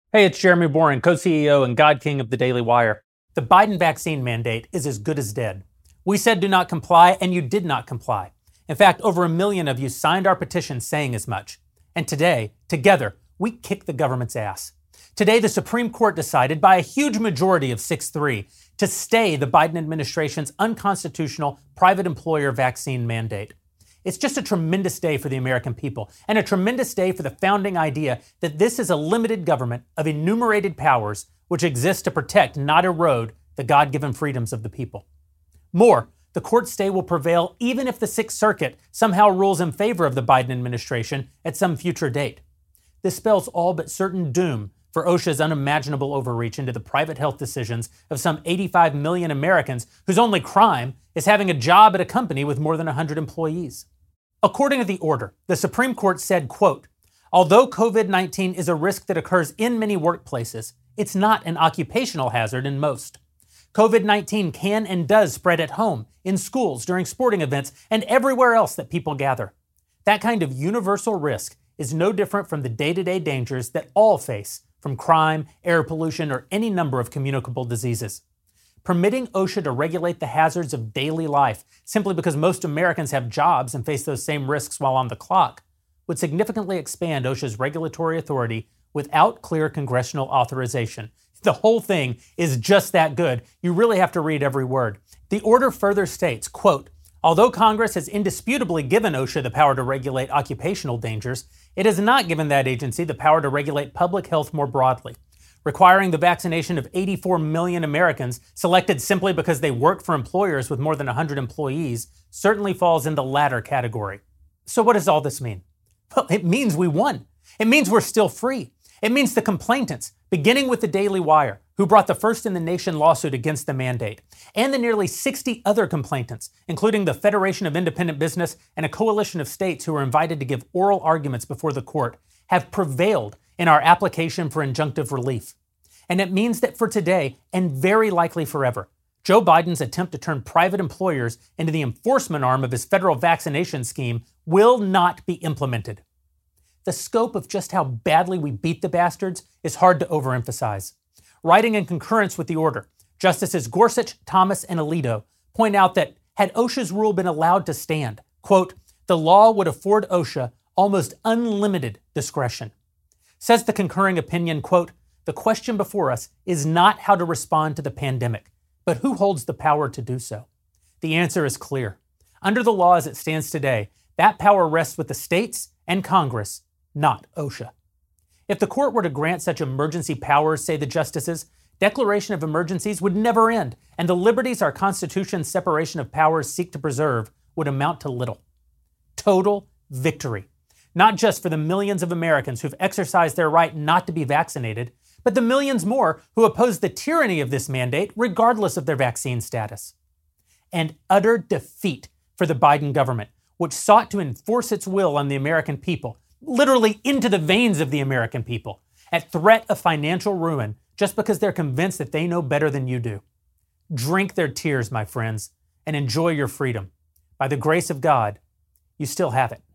Hey, it's Jeremy Boring, co-CEO and God King of the Daily Wire. The Biden vaccine mandate is as good as dead. We said do not comply, and you did not comply. In fact, over 1 million of you signed our petition saying as much. And today, together, we kick the government's ass. Today, the Supreme Court decided by a huge majority of 6-3 to stay the Biden administration's unconstitutional private employer vaccine mandate. It's just a tremendous day for the American people, and a tremendous day for the founding idea that this is a limited government of enumerated powers which exists to protect, not erode, the God-given freedoms of the people. More, the court stay will prevail even if the Sixth Circuit somehow rules in favor of the Biden administration at some future date. This spells all but certain doom for OSHA's unimaginable overreach into the private health decisions of some 85 million Americans whose only crime is having a job at a company with more than 100 employees. According to the order, the Supreme Court said, quote, although COVID-19 is a risk that occurs in many workplaces, it's not an occupational hazard in most. COVID-19 can and does spread at home, in schools, during sporting events, and everywhere else that people gather. That kind of universal risk is no different from the day-to-day dangers that all face from crime, air pollution, or any number of communicable diseases. Permitting OSHA to regulate the hazards of daily life simply because most Americans have jobs and face those same risks while on the clock would significantly expand OSHA's regulatory authority without clear congressional authorization. The whole thing is just that good. You really have to read every word. The order further states, quote, although Congress has indisputably given OSHA the power to regulate occupational dangers, it has not given that agency the power to regulate public health more broadly. Requiring the vaccination of 84 million Americans selected simply because they work for employers with more than 100 employees certainly falls in the latter category. So what does all this mean? Well, it means we won. It means we're still free. It means the complainants, beginning with the Daily Wire, who brought the first in the nation lawsuit against the mandate, and the nearly 60 other complainants, including the Federation of Independent Business and a coalition of states who were invited to give oral arguments before the court, have prevailed in our application for injunctive relief. And it means that for today, and very likely forever, Joe Biden's attempt to turn private employers into the enforcement arm of his federal vaccination scheme will not be implemented. The scope of just how badly we beat the bastards is hard to overemphasize. Writing in concurrence with the order, Justices Gorsuch, Thomas, and Alito point out that had OSHA's rule been allowed to stand, quote, the law would afford OSHA almost unlimited discretion. Says the concurring opinion, quote, the question before us is not how to respond to the pandemic, but who holds the power to do so. The answer is clear. Under the law as it stands today, that power rests with the states and Congress, not OSHA. If the court were to grant such emergency powers, say the justices, declaration of emergencies would never end, and the liberties our Constitution's separation of powers seek to preserve would amount to little. Total victory. Not just for the millions of Americans who've exercised their right not to be vaccinated, but the millions more who oppose the tyranny of this mandate regardless of their vaccine status. And utter defeat for the Biden government, which sought to enforce its will on the American people, literally into the veins of the American people, at threat of financial ruin just because they're convinced that they know better than you do. Drink their tears, my friends, and enjoy your freedom. By the grace of God, you still have it.